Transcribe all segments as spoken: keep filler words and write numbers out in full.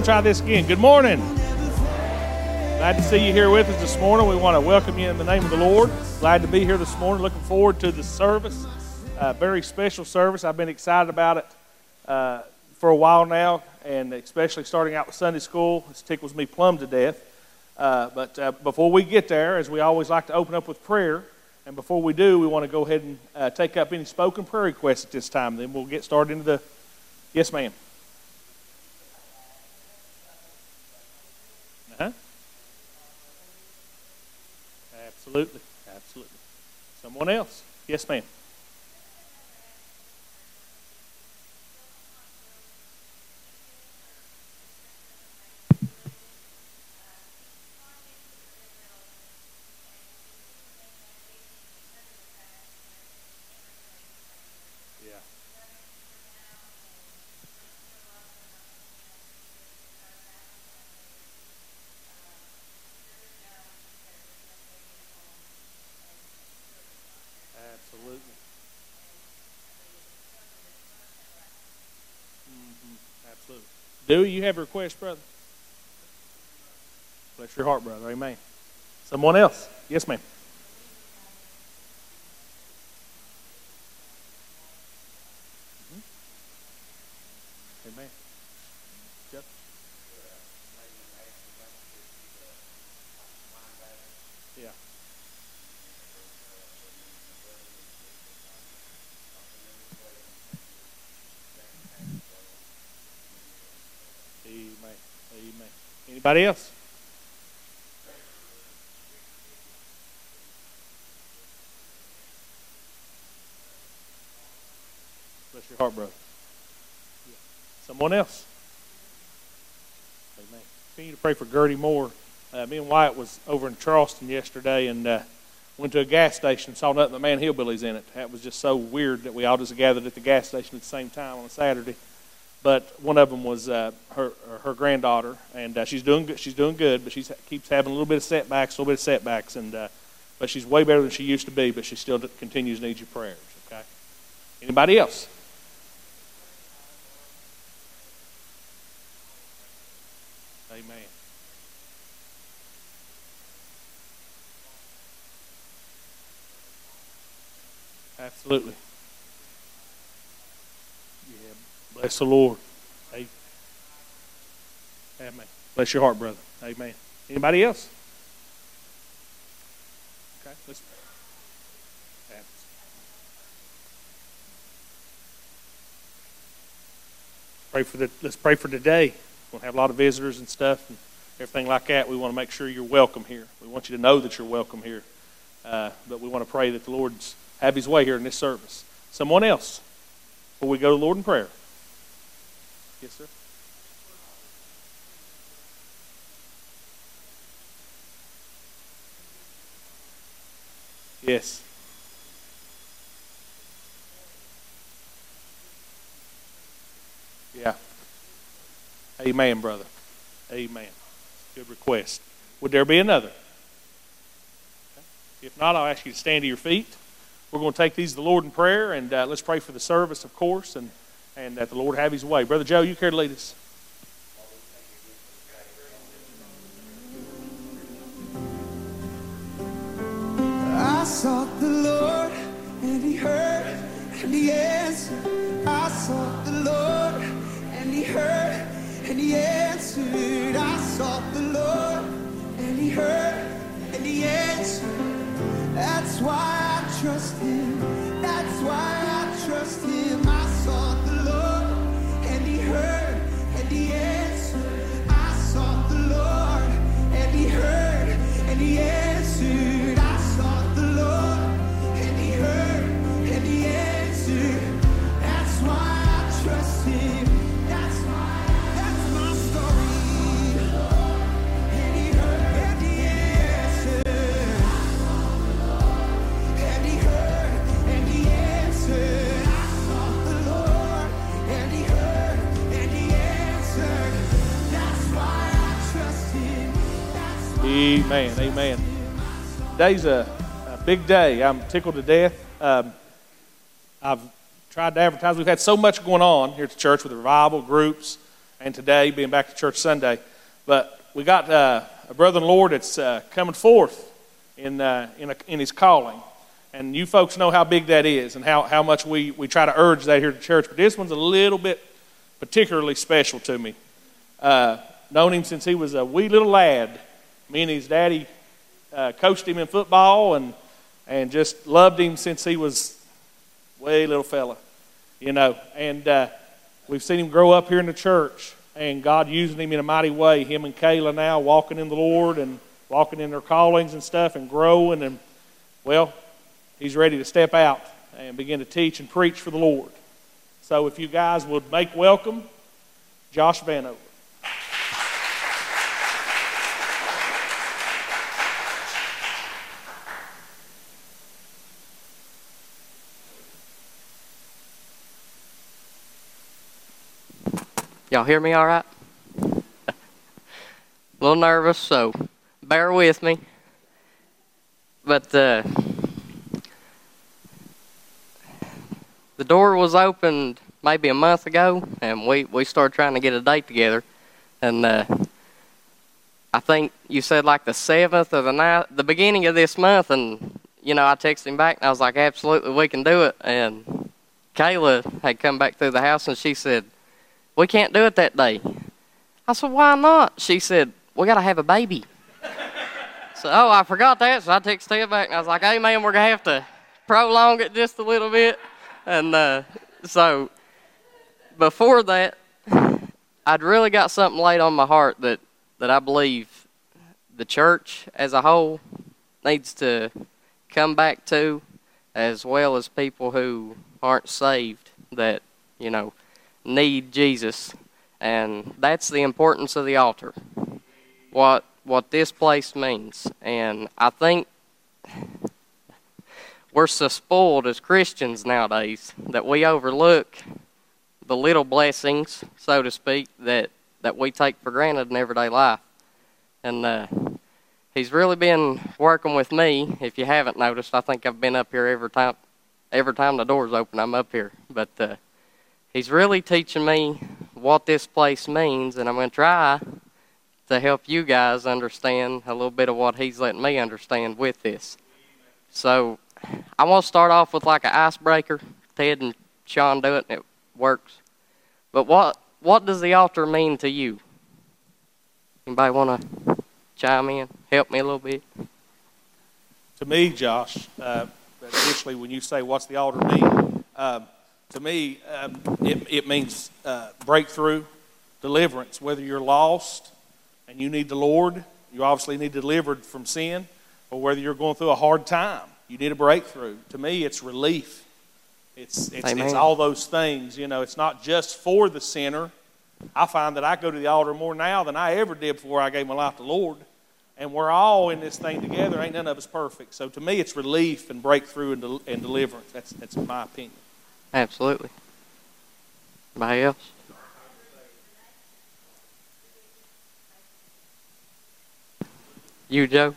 try this again. Good morning. Glad to see you here with us this morning. We want to welcome you in the name of the Lord. Glad to be here this morning. Looking forward to the service. Uh, very special service. I've been excited about it uh, for a while now, and especially starting out with Sunday school. It tickles me plumb to death. Uh, but uh, before we get there, as we always like to open up with prayer, and before we do, we want to go ahead and uh, take up any spoken prayer requests at this time. Then we'll get started into the... Yes, ma'am. Uh-huh. Absolutely. Absolutely. Someone else? Yes, ma'am. Do you have a request, brother? Bless your heart, brother. Amen. Someone else? Yes, ma'am. Mm-hmm. Amen. Jeff? Yeah. Amen. Amen. Anybody else? Bless your heart, brother. Yeah. Someone else? Amen. Continue to pray for Gertie Moore. Uh, me and Wyatt was over in Charleston yesterday and uh, went to a gas station, saw nothing but Man Hillbillies in it. That was just so weird that we all just gathered at the gas station at the same time on a Saturday. But one of them was uh, her her granddaughter, and uh, she's doing good. She's doing good, but she keeps having a little bit of setbacks, a little bit of setbacks, and uh, but she's way better than she used to be. But she still continues to need your prayers. Okay. Anybody else? Amen. Absolutely. Yeah. Bless the Lord. Amen. Amen. Bless your heart, brother. Amen. Anybody else? Okay. Let's pray for the. Let's pray for today. We'll have a lot of visitors and stuff and everything like that. We want to make sure you're welcome here. We want you to know that you're welcome here. Uh, but we want to pray that the Lord's have His way here in this service. Someone else before we go to the Lord in prayer. Yes, sir. Yes. Yeah. Amen, brother. Amen. Good request. Would there be another? If not, I'll ask you to stand to your feet. We're going to take these to the Lord in prayer, and uh, let's pray for the service, of course, and, and that the Lord have His way. Brother Joe, you care to lead us? I sought the Lord, and He heard, and He answered. I sought the Lord, and He heard, and He answered. I sought the Lord, and He heard, and He answered. That's why I trust Him. That's why I trust Him. I sought the Lord, and He heard, and He answered. I sought the Lord, and He heard, and He answered. I sought the Lord, and He heard, and He answered. That's why I trust Him. That's why, that's my story. And He heard, and He answered. And He heard, and He answered. I sought the Lord, and He heard, and He answered. That's why I trust Him. That's why Amen. Amen. Today's a, a big day. I'm tickled to death. Um, I've tried to advertise. We've had so much going on here at the church with the revival groups and today, being back to church Sunday. But we got uh, a brother in the Lord that's uh, coming forth in uh, in, a, in his calling. And you folks know how big that is and how, how much we, we try to urge that here at church. But this one's a little bit particularly special to me. Uh, known him since he was a wee little lad. Me and his daddy uh, coached him in football and, and just loved him since he was way little fella, you know. And uh, we've seen him grow up here in the church and God using him in a mighty way. Him and Kayla now walking in the Lord and walking in their callings and stuff and growing. And, well, he's ready to step out and begin to teach and preach for the Lord. So if you guys would make welcome Josh Vanover. Y'all hear me all right? A little nervous, so bear with me. But uh, the door was opened maybe a month ago, and we, we started trying to get a date together. And uh, I think you said like the seventh or the ninth, the beginning of this month, and, you know, I texted him back, and I was like, absolutely, we can do it. And Kayla had come back through the house, and she said, we can't do it that day. I said, why not? She said, we got to have a baby. So, oh, I forgot that, so I texted her back, and I was like, hey, man, we're going to have to prolong it just a little bit. And uh, so before that, I'd really got something laid on my heart that, that I believe the church as a whole needs to come back to, as well as people who aren't saved that, you know, need Jesus. And that's the importance of the altar, what what this place means. And I think we're so spoiled as Christians nowadays that we overlook the little blessings, so to speak, that, that we take for granted in everyday life. And uh, he's really been working with me. If you haven't noticed, I think I've been up here every time every time the door's open, I'm up here. But uh, he's really teaching me what this place means, and I'm going to try to help you guys understand a little bit of what he's letting me understand with this. So I want to start off with like an icebreaker. Ted and Sean do it, and it works. But what what does the altar mean to you? Anybody want to chime in, help me a little bit? To me, Josh, uh, initially when you say what's the altar mean, uh, to me um, it, it means uh, breakthrough, deliverance. Whether you're lost and you need the Lord, you obviously need delivered from sin, or whether you're going through a hard time, you need a breakthrough. To me, it's relief. It's it's, it's all those things. You know, it's not just for the sinner. I find that I go to the altar more now than I ever did before I gave my life to the Lord. And we're all in this thing together. Ain't none of us perfect. So to me, it's relief and breakthrough and, del- and deliverance. That's that's my opinion. Absolutely. Anybody else? You, Joe?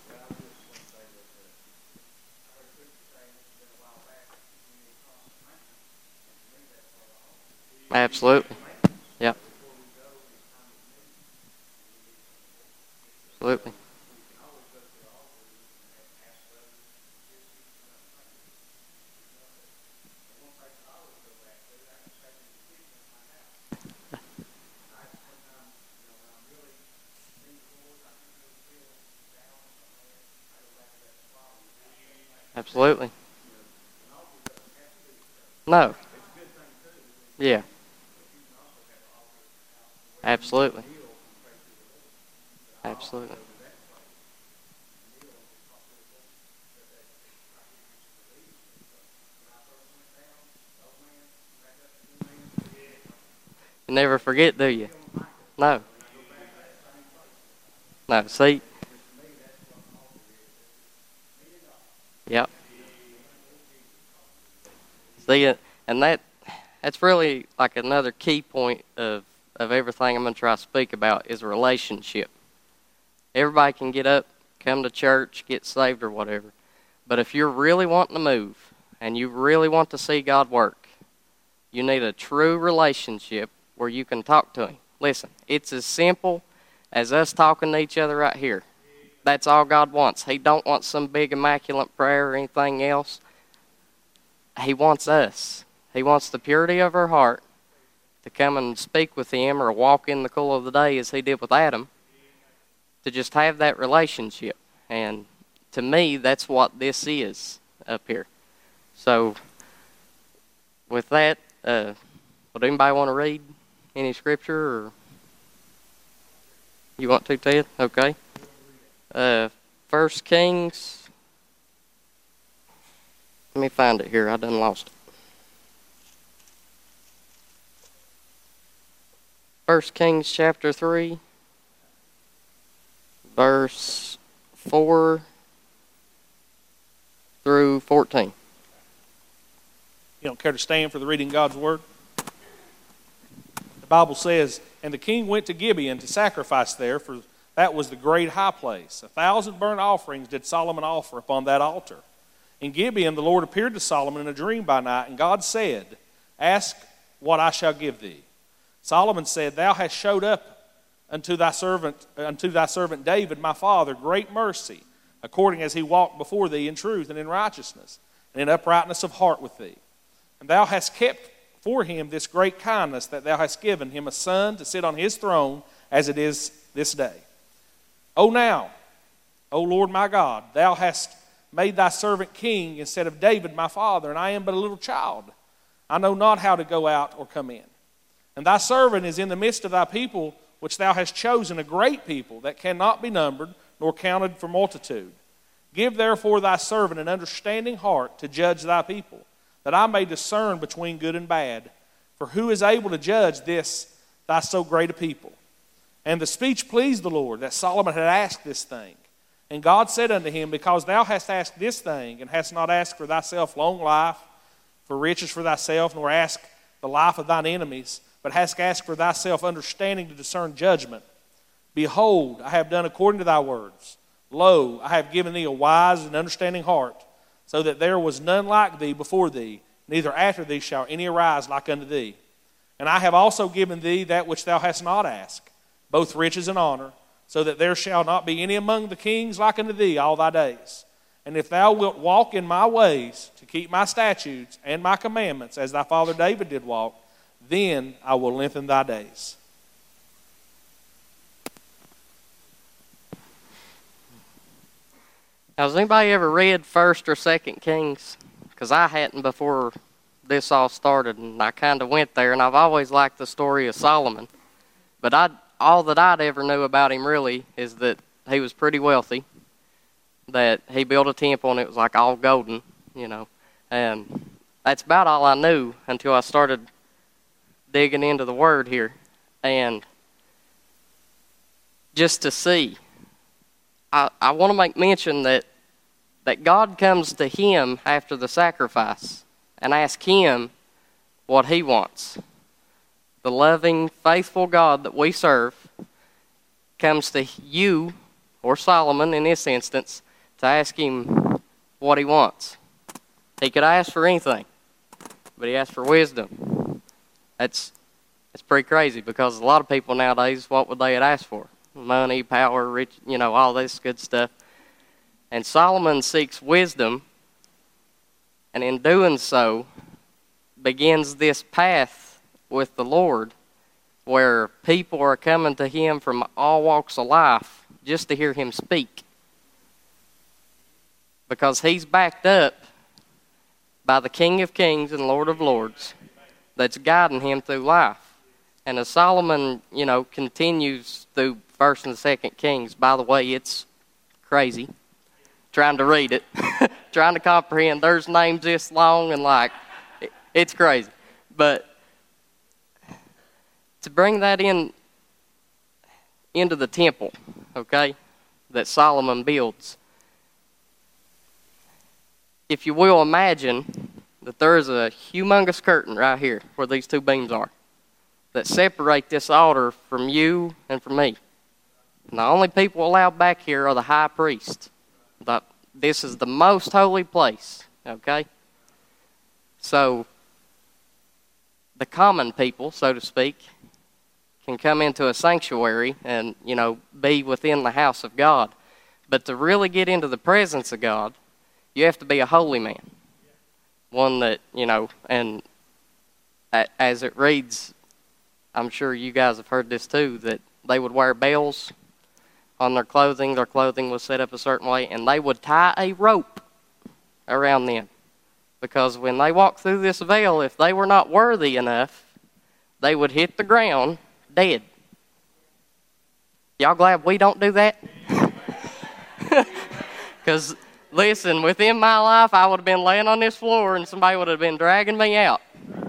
Absolutely. Yep. Absolutely. Absolutely. No. Yeah. Absolutely. Absolutely. You never forget, do you? No. No, see? Yep. See, and that that's really like another key point of, of everything I'm going to try to speak about is a relationship. Everybody can get up, come to church, get saved or whatever. But if you're really wanting to move and you really want to see God work, you need a true relationship where you can talk to Him. Listen, it's as simple as us talking to each other right here. That's all God wants. He don't want some big immaculate prayer or anything else. He wants us. He wants the purity of our heart to come and speak with him or walk in the cool of the day as he did with Adam, to just have that relationship. And to me, that's what this is up here. So, with that, uh, would anybody want to read any scripture? Or you want to, Ted? Okay. Uh, First Kings. Let me find it here. I done lost it. First Kings chapter three, verse four through fourteen. You don't care to stand for the reading of God's word? The Bible says, "And the king went to Gibeon to sacrifice there, for that was the great high place. A thousand burnt offerings did Solomon offer upon that altar. In Gibeon the Lord appeared to Solomon in a dream by night, and God said, Ask what I shall give thee. Solomon said, Thou hast showed up unto thy servant unto thy servant David, my father, great mercy, according as he walked before thee in truth and in righteousness, and in uprightness of heart with thee. And thou hast kept for him this great kindness, that thou hast given him a son to sit on his throne, as it is this day. O now, O Lord my God, thou hast made thy servant king instead of David my father, and I am but a little child. I know not how to go out or come in. And thy servant is in the midst of thy people, which thou hast chosen, a great people that cannot be numbered nor counted for multitude. Give therefore thy servant an understanding heart to judge thy people, that I may discern between good and bad. For who is able to judge this thy so great a people? And the speech pleased the Lord, that Solomon had asked this thing. And God said unto him, Because thou hast asked this thing, and hast not asked for thyself long life, for riches for thyself, nor asked the life of thine enemies, but hast asked for thyself understanding to discern judgment. Behold, I have done according to thy words. Lo, I have given thee a wise and understanding heart, so that there was none like thee before thee, neither after thee shall any arise like unto thee. And I have also given thee that which thou hast not asked, both riches and honor, so that there shall not be any among the kings like unto thee all thy days. And if thou wilt walk in my ways, to keep my statutes and my commandments, as thy father David did walk, then I will lengthen thy days." Now, has anybody ever read First or Second Kings? Because I hadn't before this all started, and I kind of went there, and I've always liked the story of Solomon. But I, all that I'd ever knew about him really is that he was pretty wealthy, that he built a temple and it was like all golden, you know. And that's about all I knew until I started digging into the Word here. And just to see, I, I want to make mention that, that God comes to him after the sacrifice and asks him what he wants. The loving, faithful God that we serve comes to you, or Solomon in this instance, to ask him what he wants. He could ask for anything, but he asked for wisdom. That's that's pretty crazy, because a lot of people nowadays, what would they ask for? Money, power, rich, you know, all this good stuff. And Solomon seeks wisdom, and in doing so, begins this path with the Lord, where people are coming to him from all walks of life just to hear him speak. Because he's backed up by the King of Kings and Lord of Lords that's guiding him through life. And as Solomon, you know, continues through First and Second Kings, by the way, it's crazy trying to read it, trying to comprehend. There's names this long, and like, it, it's crazy. But to bring that in into the temple, okay, that Solomon builds, if you will imagine that there is a humongous curtain right here where these two beams are that separate this altar from you and from me. And the only people allowed back here are the high priest. The, this is the most holy place, okay? So the common people, so to speak, can come into a sanctuary and, you know, be within the house of God. But to really get into the presence of God, you have to be a holy man. One that, you know, and as it reads, I'm sure you guys have heard this too, that they would wear bells on their clothing. Their clothing was set up a certain way, and they would tie a rope around them. Because when they walked through this veil, if they were not worthy enough, they would hit the ground dead. Y'all glad we don't do that? Because, listen, within my life, I would have been laying on this floor and somebody would have been dragging me out.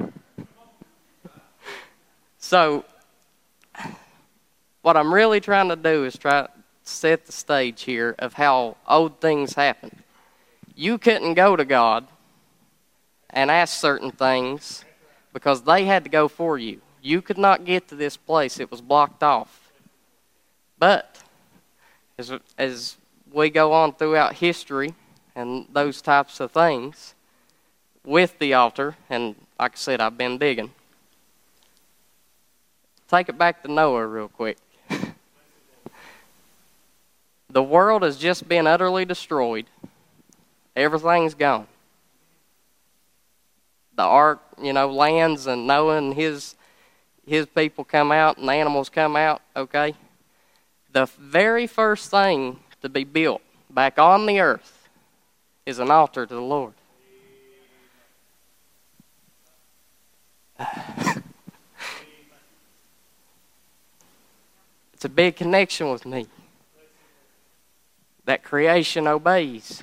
So, what I'm really trying to do is try to set the stage here of how old things happened. You couldn't go to God and ask certain things because they had to go for you. You could not get to this place. It was blocked off. But as, as we go on throughout history and those types of things with the altar, and like I said, I've been digging. Take it back to Noah real quick. The world has just been utterly destroyed. Everything's gone. The ark, you know, lands, and Noah and his his people come out, and the animals come out, okay? The very first thing to be built back on the earth is an altar to the Lord. It's a big connection with me. That creation obeys.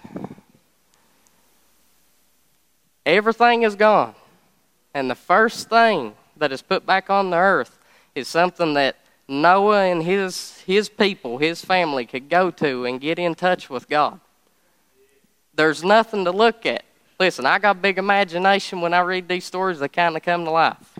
Everything is gone. And the first thing that is put back on the earth is something that Noah and his, his people, his family could go to and get in touch with God. There's nothing to look at. Listen, I got a big imagination when I read these stories. They kind of come to life.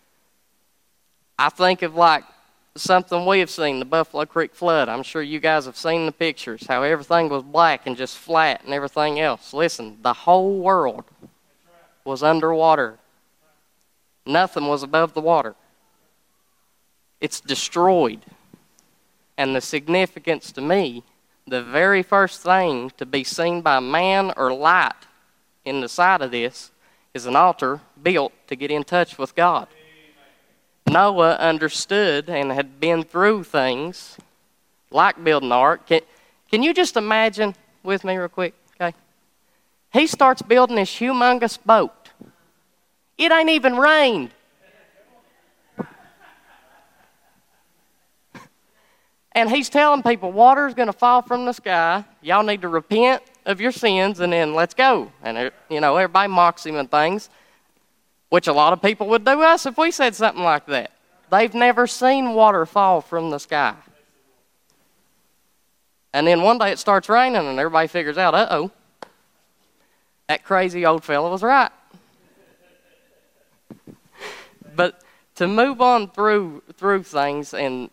I think of like something we have seen, the Buffalo Creek flood. I'm sure you guys have seen the pictures, how everything was black and just flat and everything else. Listen, the whole world was underwater. Nothing was above the water. It's destroyed. And the significance to me, the very first thing to be seen by man or light in the side of this is an altar built to get in touch with God. Noah understood and had been through things like building an ark. Can, can you just imagine with me real quick? Okay. He starts building this humongous boat. It ain't even rained. And he's telling people water's going to fall from the sky. Y'all need to repent of your sins and then let's go. And, you know, everybody mocks him and things, which a lot of people would do us if we said something like that. They've never seen water fall from the sky. And then one day it starts raining and everybody figures out, uh-oh, that crazy old fella was right. But to move on through through things, and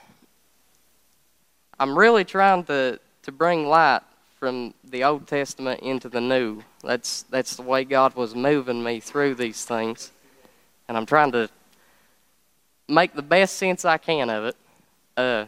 I'm really trying to, to bring light from the Old Testament into the New. That's that's the way God was moving me through these things. And I'm trying to make the best sense I can of it. Uh,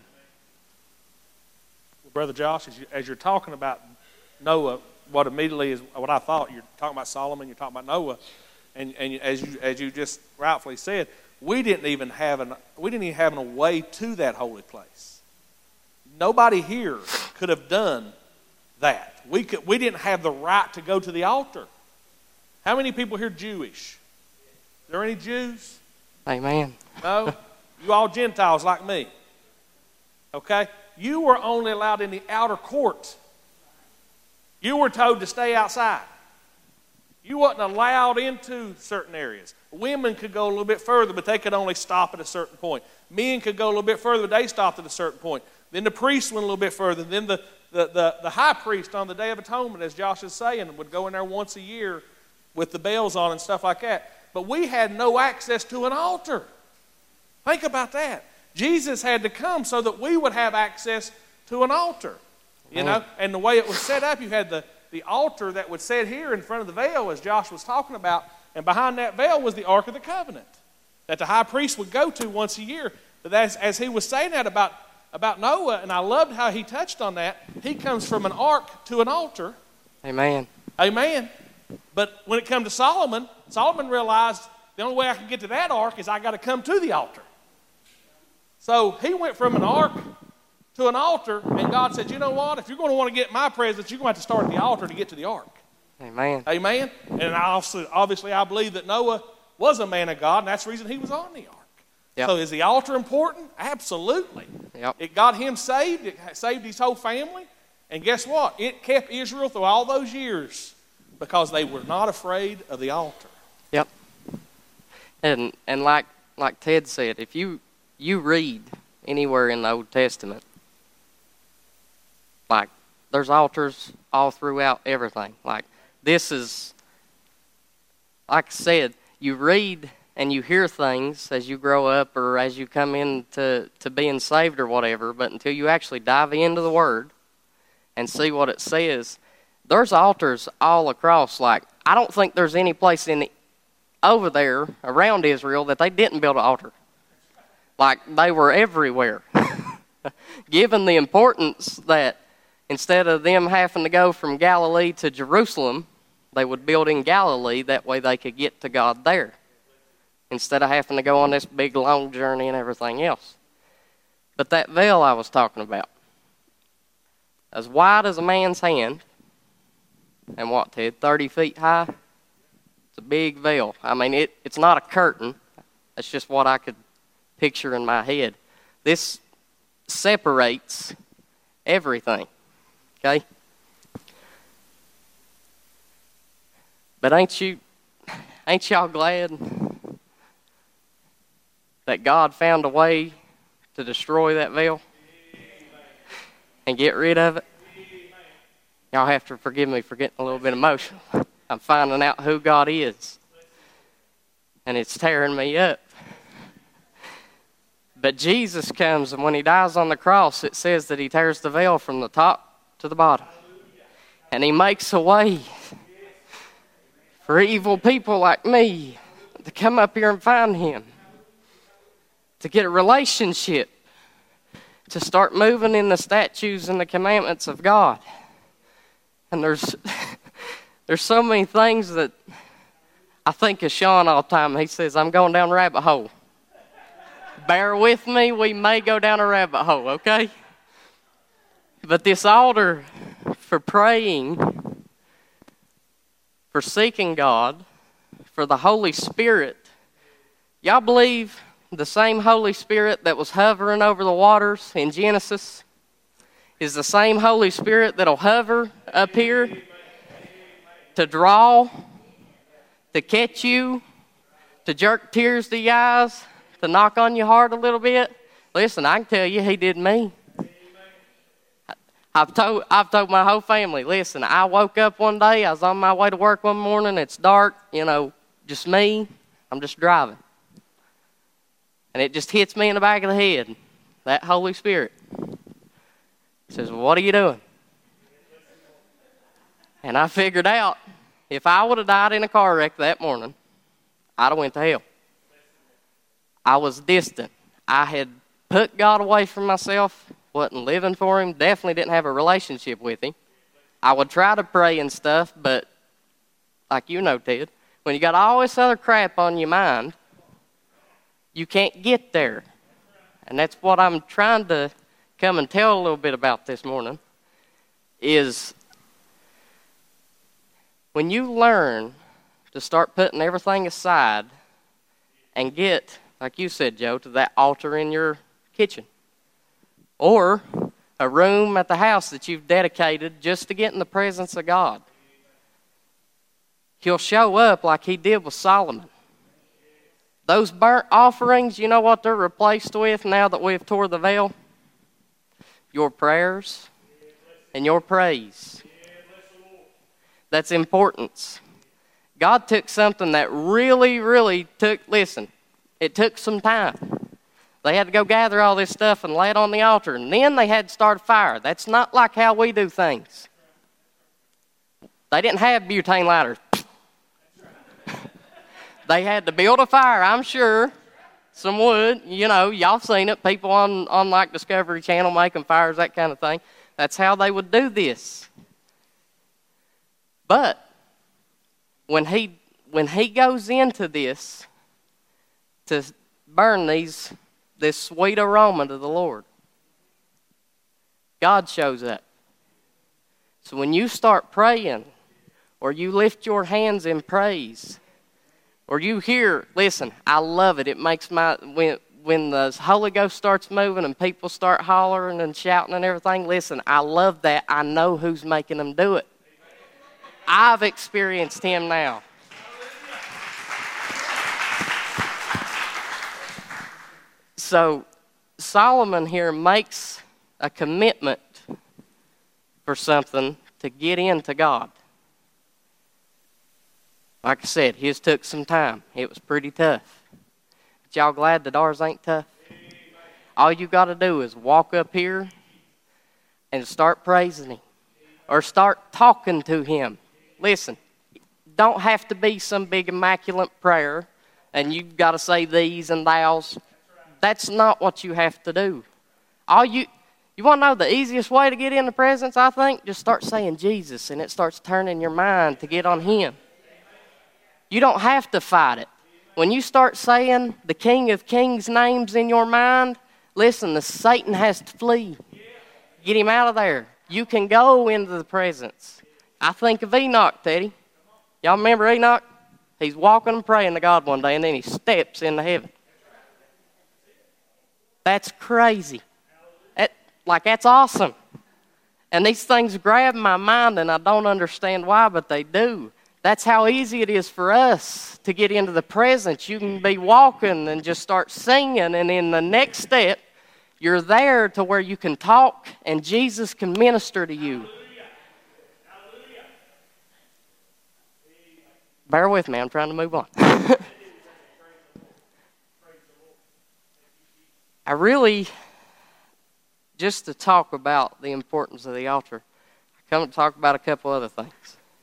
well, Brother Josh, as, you, as you're talking about Noah, what immediately is what I thought, you're talking about Solomon, you're talking about Noah, and, and as you as you just rightfully said, we didn't even have an we didn't even have a way to that holy place. Nobody here could have done that. We could we didn't have the right to go to the altar. How many people here Jewish? Are there any Jews? Amen. No? You all Gentiles like me. Okay? You were only allowed in the outer court. You were told to stay outside. You wasn't allowed into certain areas. Women could go a little bit further, but they could only stop at a certain point. Men could go a little bit further, but they stopped at a certain point. Then the priest went a little bit further. Then the, the, the, the high priest on the Day of Atonement, as Josh is saying, would go in there once a year with the bells on and stuff like that. But we had no access to an altar. Think about that. Jesus had to come so that we would have access to an altar. You know, and the way it was set up, you had the, the altar that would sit here in front of the veil, as Josh was talking about, and behind that veil was the Ark of the Covenant that the high priest would go to once a year. But as, as he was saying that about, about Noah, and I loved how he touched on that, he comes from an ark to an altar. Amen. Amen. But when it comes to Solomon, Solomon realized the only way I can get to that ark is I got to come to the altar. So he went from an ark to an altar, and God said, you know what? If you're going to want to get my presence, you're going to have to start at the altar to get to the ark. Amen. Amen. And I also, obviously, I believe that Noah was a man of God, and that's the reason he was on the ark. Yep. So is the altar important? Absolutely. Yep. It got him saved. It saved his whole family. And guess what? It kept Israel through all those years because they were not afraid of the altar. Yep. And and like like Ted said, if you you read anywhere in the Old Testament, like there's altars all throughout everything. Like this is, like I said, you read and you hear things as you grow up or as you come into to being saved or whatever, but until you actually dive into the Word and see what it says, there's altars all across. Like, I don't think there's any place in the, over there around Israel that they didn't build an altar. Like, they were everywhere. Given the importance that instead of them having to go from Galilee to Jerusalem, they would build in Galilee, that way they could get to God there, instead of having to go on this big long journey and everything else. But that veil I was talking about, as wide as a man's hand, and what, Ted, thirty feet high? It's a big veil. I mean, it, it's not a curtain. That's just what I could picture in my head. This separates everything, okay? But ain't you, ain't y'all glad that God found a way to destroy that veil and get rid of it? Y'all have to forgive me for getting a little bit emotional. I'm finding out who God is, and it's tearing me up. But Jesus comes, and when he dies on the cross, it says that he tears the veil from the top to the bottom. And he makes a way for evil people like me to come up here and find him, to get a relationship, to start moving in the statutes and the commandments of God. And there's there's so many things that I think of Sean all the time. He says, I'm going down a rabbit hole. Bear with me, we may go down a rabbit hole, okay? But this altar for praying, for seeking God, for the Holy Spirit, y'all believe the same Holy Spirit that was hovering over the waters in Genesis is the same Holy Spirit that'll hover up here to draw, to catch you, to jerk tears to your eyes, to knock on your heart a little bit? Listen, I can tell you, he did me. I've told, I've told my whole family, listen, I woke up one day, I was on my way to work one morning, it's dark, you know, just me, I'm just driving. And it just hits me in the back of the head, that Holy Spirit. He says, well, what are you doing? And I figured out, if I would have died in a car wreck that morning, I'd have went to hell. I was distant. I had put God away from myself, wasn't living for him, definitely didn't have a relationship with him. I would try to pray and stuff, but like you know, Ted, when you got all this other crap on your mind, you can't get there. And that's what I'm trying to come and tell a little bit about this morning, is when you learn to start putting everything aside and get, like you said, Joe, to that altar in your kitchen or a room at the house that you've dedicated just to get in the presence of God, he'll show up like he did with Solomon. Those burnt offerings, you know what they're replaced with now that we've tore the veil? Your prayers and your praise. That's importance. God took something that really, really took, listen, it took some time. They had to go gather all this stuff and lay it on the altar, and then they had to start a fire. That's not like how we do things. They didn't have butane lighters. They had to build a fire, I'm sure, some wood. You know, y'all seen it. People on, on like Discovery Channel making fires, that kind of thing. That's how they would do this. But when he when he goes into this to burn these this sweet aroma to the Lord, God shows up. So when you start praying, or you lift your hands in praise, or you hear, listen, I love it. It makes my, when, when the Holy Ghost starts moving and people start hollering and shouting and everything, listen, I love that. I know who's making them do it. I've experienced him now. So Solomon here makes a commitment for something to get into God. Like I said, his took some time. It was pretty tough. But y'all glad that ours ain't tough? All you got to do is walk up here and start praising him. Or start talking to him. Listen, don't have to be some big immaculate prayer and you've got to say these and thous. That's not what you have to do. All you you want to know the easiest way to get in the presence, I think? Just start saying Jesus and it starts turning your mind to get on him. You don't have to fight it. When you start saying the King of Kings names in your mind, listen, the Satan has to flee. Get him out of there. You can go into the presence. I think of Enoch, Teddy. Y'all remember Enoch? He's walking and praying to God one day, and then he steps into heaven. That's crazy. That, like, that's awesome. And these things grab my mind, and I don't understand why, but they do. That's how easy it is for us to get into the presence. You can be walking and just start singing, and in the next step, you're there to where you can talk, and Jesus can minister to you. Bear with me, I'm trying to move on. I really, just to talk about the importance of the altar, I come to talk about a couple other things.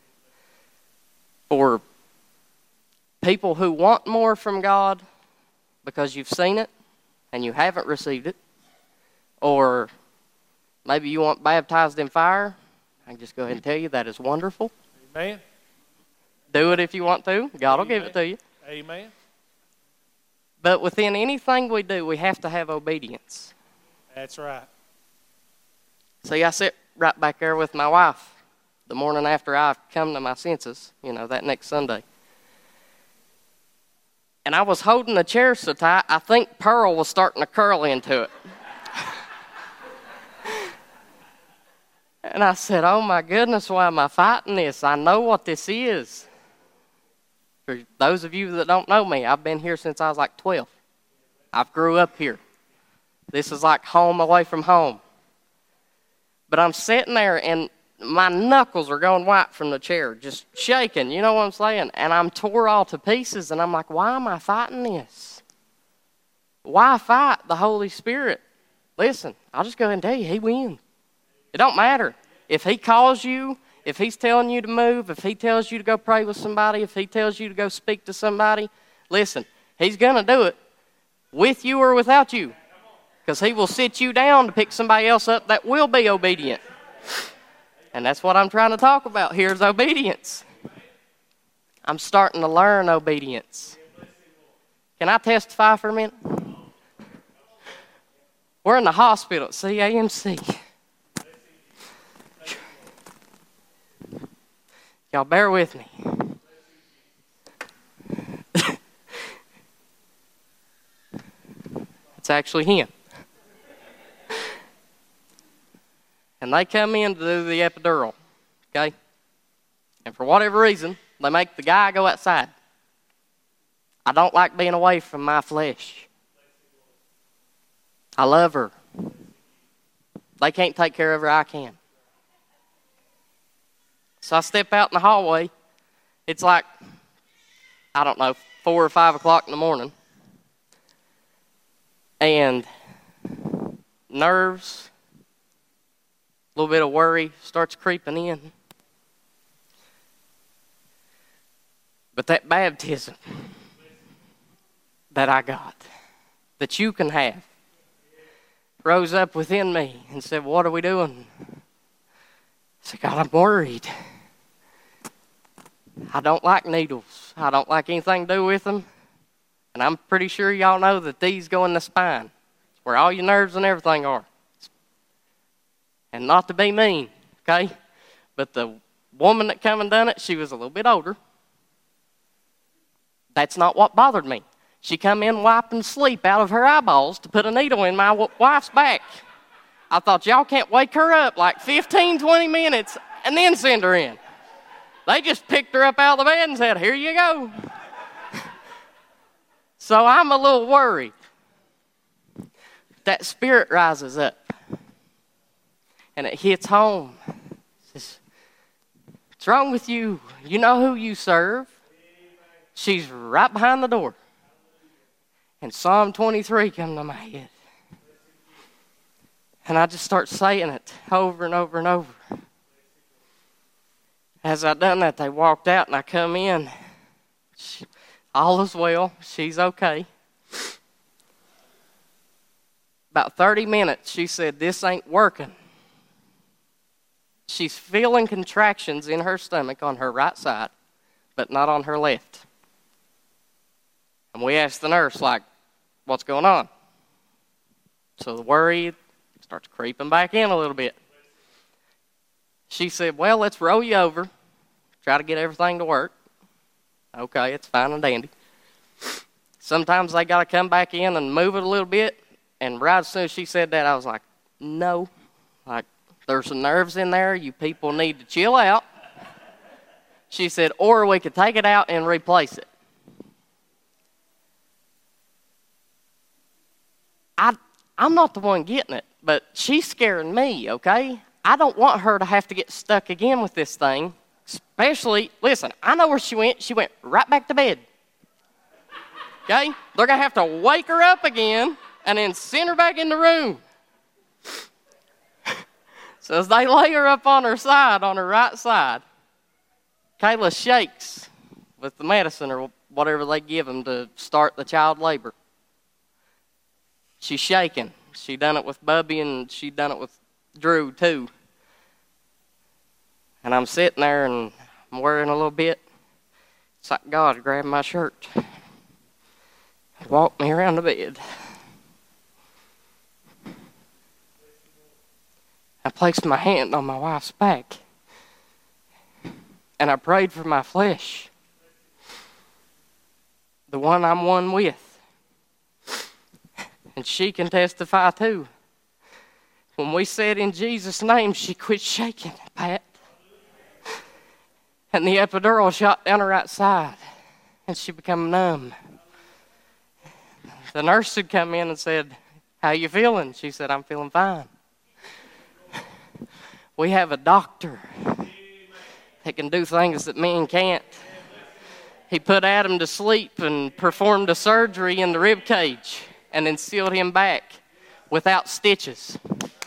For people who want more from God because you've seen it and you haven't received it, or maybe you want baptized in fire, I can just go ahead and tell you that is wonderful. Amen. Do it if you want to. God will give it to you. Amen. But within anything we do, we have to have obedience. That's right. See, I sit right back there with my wife the morning after I've come to my senses, you know, that next Sunday. And I was holding the chair so tight, I think Pearl was starting to curl into it. And I said, oh my goodness, why am I fighting this? I know what this is. For those of you that don't know me, I've been here since I was like twelve. I've grew up here. This is like home away from home. But I'm sitting there and my knuckles are going white from the chair, just shaking, you know what I'm saying? And I'm tore all to pieces, and I'm like, why am I fighting this? Why fight the Holy Spirit? Listen, I'll just go ahead and tell you, he wins. It don't matter. If he calls you, if he's telling you to move, if he tells you to go pray with somebody, if he tells you to go speak to somebody, listen, he's going to do it with you or without you, because he will sit you down to pick somebody else up that will be obedient. And that's what I'm trying to talk about here is obedience. I'm starting to learn obedience. Can I testify for a minute? We're in the hospital at C A M C. Y'all bear with me. It's actually him. And they come in to do the epidural, okay? And for whatever reason, they make the guy go outside. I don't like being away from my flesh. I love her. They can't take care of her, I can. So I step out in the hallway. It's like, I don't know, four or five o'clock in the morning. And nerves, a little bit of worry starts creeping in. But that baptism that I got, that you can have rose up within me and said, what are we doing? I said, God, I'm worried. I don't like needles. I don't like anything to do with them. And I'm pretty sure y'all know that these go in the spine. It's where all your nerves and everything are. And not to be mean, okay? But the woman that come and done it, she was a little bit older. That's not what bothered me. She come in wiping sleep out of her eyeballs to put a needle in my w- wife's back. I thought, y'all can't wake her up like fifteen, twenty minutes and then send her in. They just picked her up out of the bed and said, here you go. So I'm a little worried. That spirit rises up. And it hits home. It says, what's wrong with you? You know who you serve? She's right behind the door. And Psalm twenty-three come to my head. And I just start saying it over and over and over. As I done that, they walked out and I come in. She, all is well. She's okay. About thirty minutes, she said, this ain't working. She's feeling contractions in her stomach on her right side, but not on her left. And we asked the nurse, like, what's going on? So the worry starts creeping back in a little bit. She said, well, let's roll you over, try to get everything to work. Okay, it's fine and dandy. Sometimes they got to come back in and move it a little bit. And right as soon as she said that, I was like, no. Like, there's some nerves in there. You people need to chill out. She said, or we could take it out and replace it. I, I'm not the one getting it, but she's scaring me, okay? I don't want her to have to get stuck again with this thing. Especially, listen, I know where she went. She went right back to bed. Okay? They're going to have to wake her up again and then send her back in the room. So as they lay her up on her side, on her right side, Kayla shakes with the medicine or whatever they give them to start the child labor. She's shaking. She done it with Bubby and she done it with Drew too. And I'm sitting there and I'm worrying a little bit. It's like God grabbed my shirt and walked me around the bed. I placed my hand on my wife's back and I prayed for my flesh, the one I'm one with. And she can testify too. When we said in Jesus' name, she quit shaking, Pat. And the epidural shot down her right side. And she became numb. The nurse had come in and said, how you feeling? She said, I'm feeling fine. We have a doctor that can do things that men can't. He put Adam to sleep and performed a surgery in the rib cage and then sealed him back without stitches.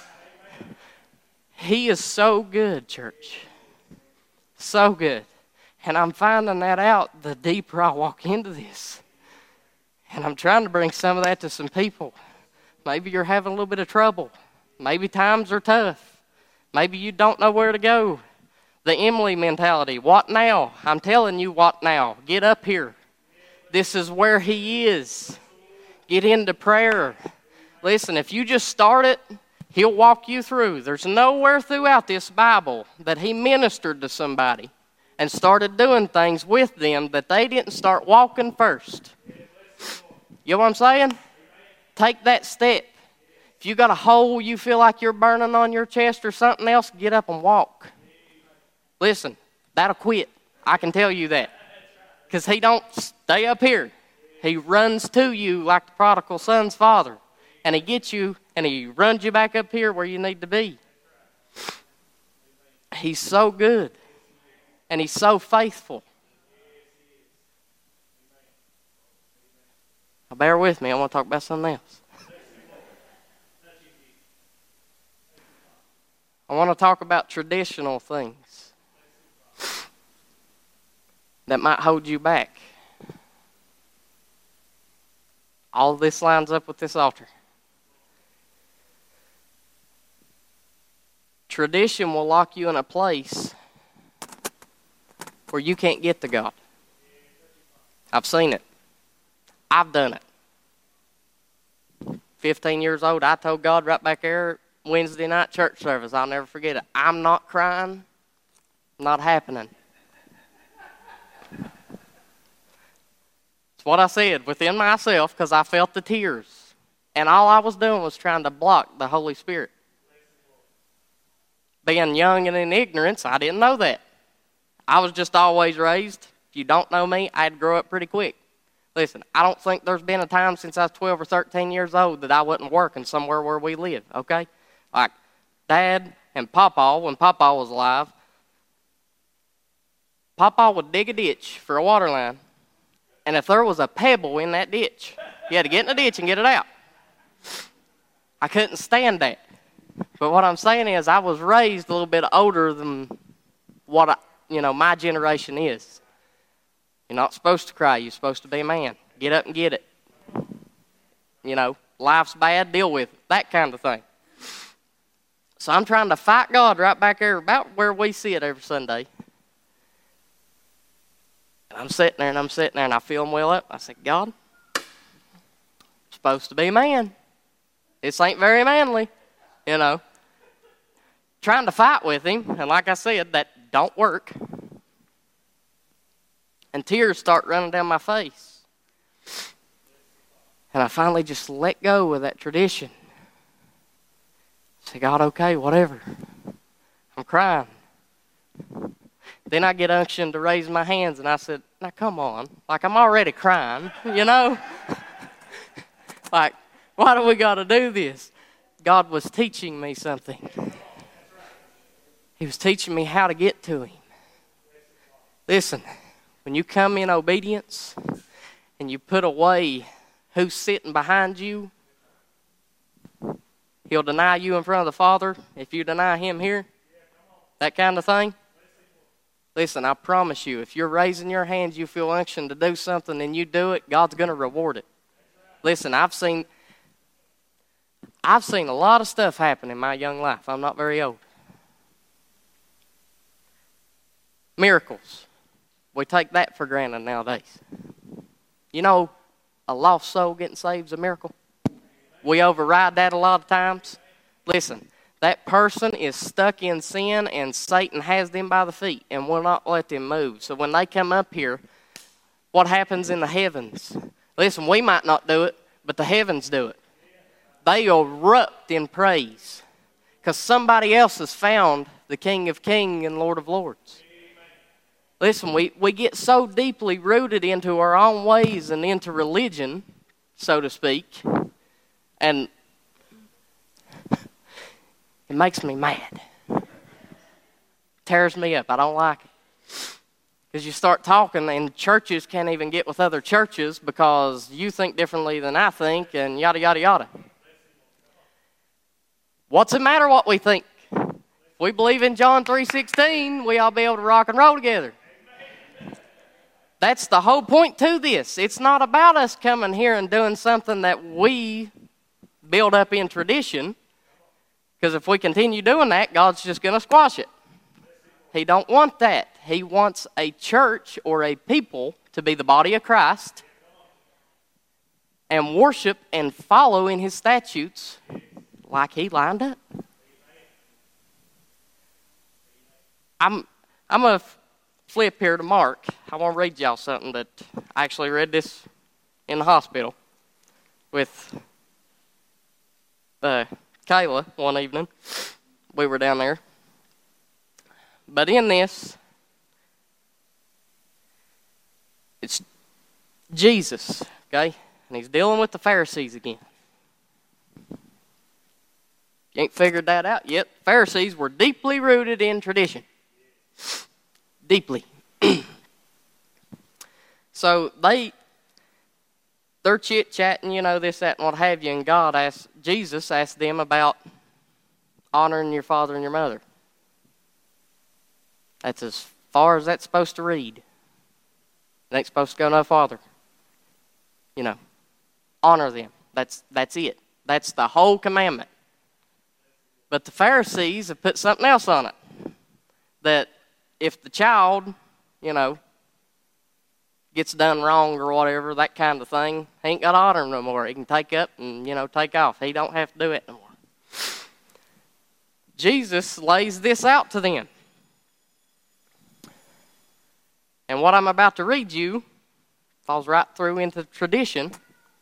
He is so good, church. So good. And I'm finding that out the deeper I walk into this. And I'm trying to bring some of that to some people. Maybe you're having a little bit of trouble. Maybe times are tough. Maybe you don't know where to go. The Emily mentality. What now? I'm telling you, what now? Get up here. This is where he is. Get into prayer. Listen, if you just start it, he'll walk you through. There's nowhere throughout this Bible that he ministered to somebody and started doing things with them that they didn't start walking first. You know what I'm saying? Take that step. If you got a hole you feel like you're burning on your chest or something else, get up and walk. Listen, that'll quit. I can tell you that. Because he don't stay up here. He runs to you like the prodigal son's father. And he gets you and he runs you back up here where you need to be. He's so good. And he's so faithful. Now bear with me. I want to talk about something else. I want to talk about traditional things that might hold you back. all this lines up with this altar. Tradition will lock you in a place where you can't get to God. I've seen it. I've done it. fifteen years old, I told God right back there, Wednesday night church service, I'll never forget it. I'm not crying, not happening. It's what I said within myself because I felt the tears. And all I was doing was trying to block the Holy Spirit. Being young and in ignorance, I didn't know that. I was just always raised. If you don't know me, I had to grow up pretty quick. Listen, I don't think there's been a time since I was twelve or thirteen years old that I wasn't working somewhere where we live, okay? Like Dad and Papa, when Papa was alive, Papa would dig a ditch for a water line. And if there was a pebble in that ditch, you had to get in the ditch and get it out. I couldn't stand that. But what I'm saying is I was raised a little bit older than what, I, you know, my generation is. You're not supposed to cry. You're supposed to be a man. Get up and get it. You know, life's bad, deal with it. That kind of thing. So I'm trying to fight God right back there about where we see it every Sunday. And I'm sitting there and I'm sitting there and I feel him well up. I said, God, I'm supposed to be a man. This ain't very manly, you know. Trying to fight with him. And like I said, that don't work. And tears start running down my face. And I finally just let go of that tradition. I say, God, okay, whatever. I'm crying. Then I get unction to raise my hands, and I said, now come on. Like, I'm already crying, you know? Like, why do we got to do this? God was teaching me something. He was teaching me how to get to him. Listen. When you come in obedience and you put away who's sitting behind you, he'll deny you in front of the Father if you deny him here. That kind of thing. Listen, I promise you, if you're raising your hands, you feel unction to do something and you do it, God's going to reward it. Listen, I've seen, I've seen a lot of stuff happen in my young life. I'm not very old. Miracles. We take that for granted nowadays. You know, a lost soul getting saved is a miracle. We override that a lot of times. Listen, that person is stuck in sin and Satan has them by the feet and will not let them move. So when they come up here, what happens in the heavens? Listen, we might not do it, but the heavens do it. They erupt in praise because somebody else has found the King of Kings and Lord of Lords. Listen, we, we get so deeply rooted into our own ways and into religion, so to speak, and it makes me mad. Tears me up. I don't like it. Because you start talking and churches can't even get with other churches because you think differently than I think and yada, yada, yada. What's it matter what we think? If we believe in John three sixteen, we all be able to rock and roll together. That's the whole point to this. It's not about us coming here and doing something that we build up in tradition. Because if we continue doing that, God's just going to squash it. He don't want that. He wants a church or a people to be the body of Christ and worship and follow in his statutes like he lined up. I'm, I'm going to flip here to Mark. I want to read y'all something that I actually read this in the hospital with uh, Kayla one evening. We were down there. But in this, it's Jesus, okay? And he's dealing with the Pharisees again. You ain't figured that out yet. Pharisees were deeply rooted in tradition. Deeply. So they, they're chit-chatting, you know, this, that, and what have you, and God asked, Jesus asked them about honoring your father and your mother. That's as far as that's supposed to read. It ain't supposed to go no farther. You know. honor them. That's, that's it. That's the whole commandment. But the Pharisees have put something else on it. That if the child, you know, gets done wrong or whatever, that kind of thing, he ain't got to honor him no more. He can take up and, you know, take off. He don't have to do it no more. Jesus lays this out to them. And what I'm about to read you falls right through into tradition.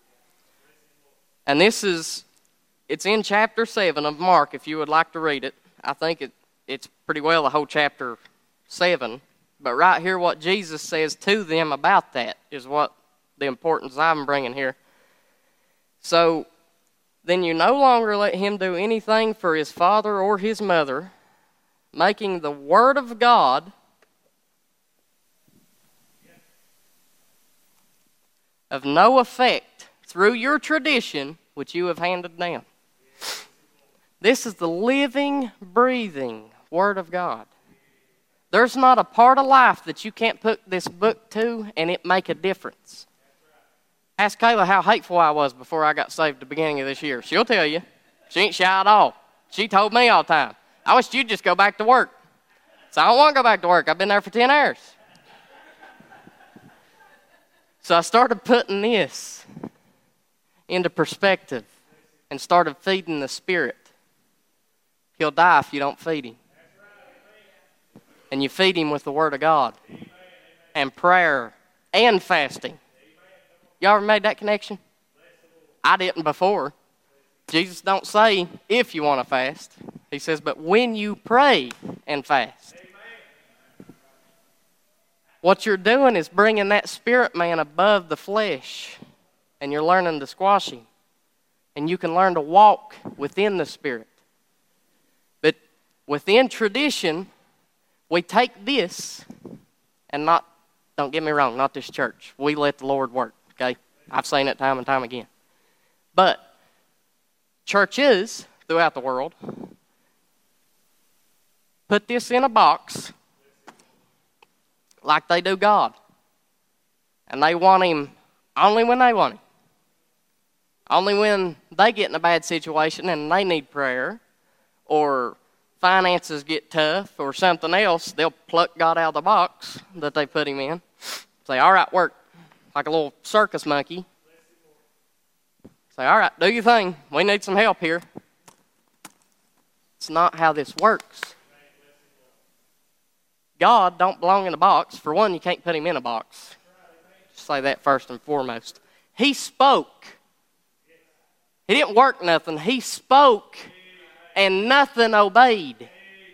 And this is, it's in chapter seven of Mark, if you would like to read it. I think it, it's pretty well the whole chapter seven. But right here, what Jesus says to them about that is what the importance I'm bringing here. So, then you no longer let him do anything for his father or his mother, making the word of God of no effect through your tradition which you have handed down. This is the living, breathing word of God. There's not a part of life that you can't put this book to and it make a difference. Ask Kayla how hateful I was before I got saved at the beginning of this year. She'll tell you. She ain't shy at all. She told me all the time, I wish you'd just go back to work. So I don't want to go back to work. I've been there for ten hours. So I started putting this into perspective and started feeding the Spirit. He'll die if you don't feed him. And you feed him with the Word of God and prayer and fasting. Y'all ever made that connection? I didn't before. Jesus don't say if you want to fast. He says, but when you pray and fast. What you're doing is bringing that spirit man above the flesh. And you're learning to squash him. And you can learn to walk within the Spirit. But within tradition, we take this and not, don't get me wrong, not this church. We let the Lord work. Okay, I've seen it time and time again. But churches throughout the world put this in a box like they do God. And they want him only when they want him. Only when they get in a bad situation and they need prayer or finances get tough or something else, they'll pluck God out of the box that they put him in. Say, all right, work. Like a little circus monkey. Say, all right, do your thing. We need some help here. It's not how this works. God don't belong in a box. For one, you can't put him in a box. Just say that first and foremost. He spoke. He didn't work nothing. He spoke and nothing obeyed.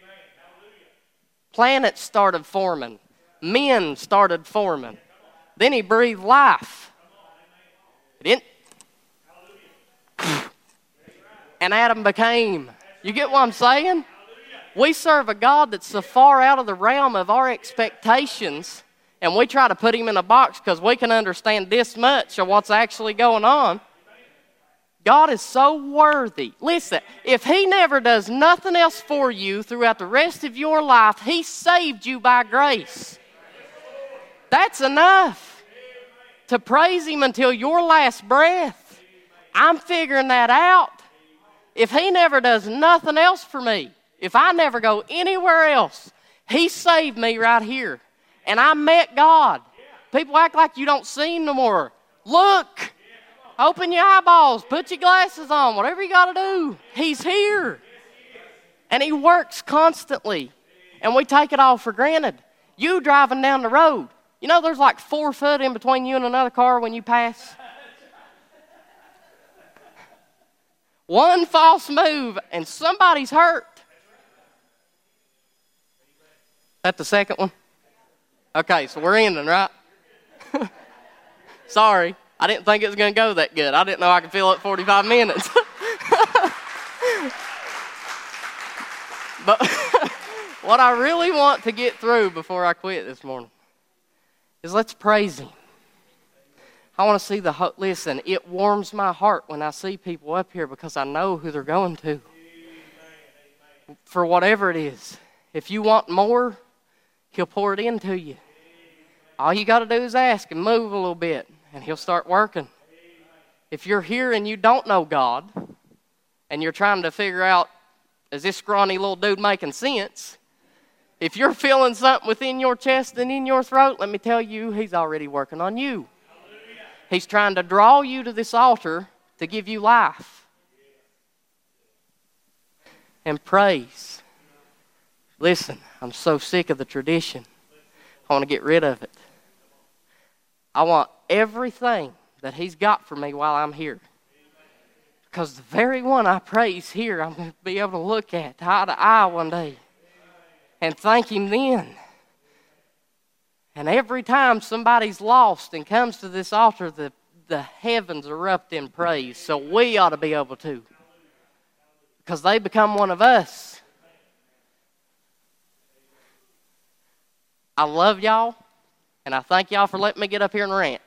Planets started forming. Men started forming. Then he breathed life. He didn't. And Adam became. You get what I'm saying? We serve a God that's so far out of the realm of our expectations, and we try to put him in a box because we can understand this much of what's actually going on. God is so worthy. Listen, if he never does nothing else for you throughout the rest of your life, he saved you by grace. That's enough to praise him until your last breath. I'm figuring that out. If he never does nothing else for me, if I never go anywhere else, he saved me right here. And I met God. People act like you don't see him no more. Look. Open your eyeballs. Put your glasses on. Whatever you got to do. He's here. And he works constantly. And we take it all for granted. You driving down the road. You know there's like four foot in between you and another car when you pass? One false move and somebody's hurt. That the second one? Okay, so we're ending, right? Sorry. I didn't think it was going to go that good. I didn't know I could fill up forty-five minutes. But what I really want to get through before I quit this morning is let's praise him. I want to see the hope. Listen, it warms my heart when I see people up here because I know who they're going to. For whatever it is. If you want more, he'll pour it into you. All you got to do is ask and move a little bit, and he'll start working. If you're here and you don't know God, and you're trying to figure out, is this scrawny little dude making sense? If you're feeling something within your chest and in your throat, let me tell you, he's already working on you. He's trying to draw you to this altar to give you life and praise. Listen, I'm so sick of the tradition. I want to get rid of it. I want everything that he's got for me while I'm here. Because the very one I praise here, I'm going to be able to look at eye to eye one day and thank him then. And every time somebody's lost and comes to this altar, the, the heavens erupt in praise. So we ought to be able to. Because they become one of us. I love y'all, and I thank y'all for letting me get up here and rant.